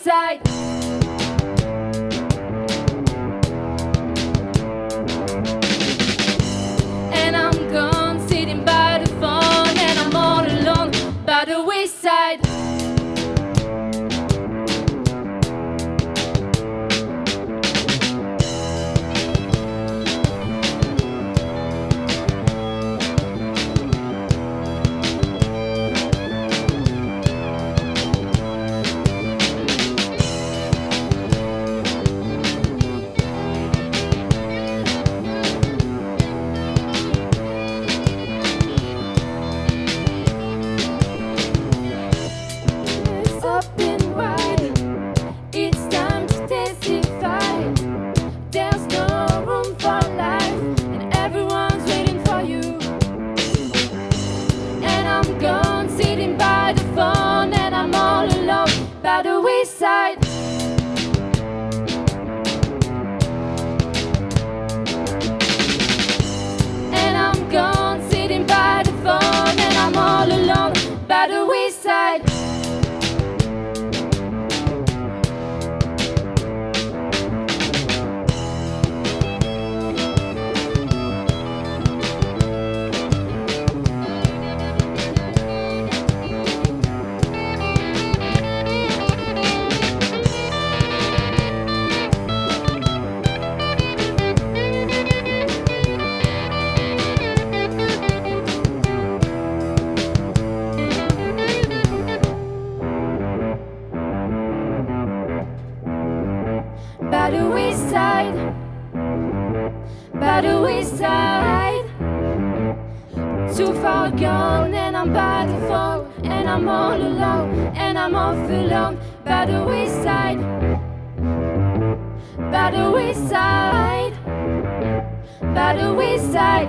wayside. And I'm gone, sitting by the phone, and I'm all alone by the wayside. By the wayside. And I'm gone, sitting by the phone, and I'm all alone by the wayside. By the wayside, by the wayside. Too far gone, and I'm by the phone, and I'm all alone, and I'm off alone. By the wayside, by the wayside, by the wayside,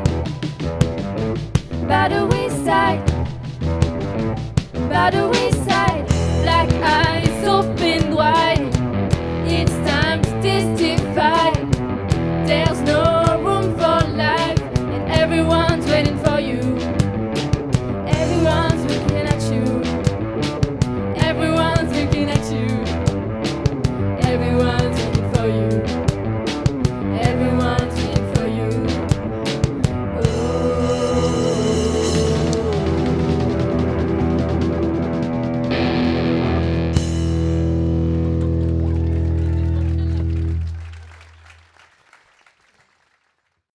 by the wayside, by the wayside. Black eyes.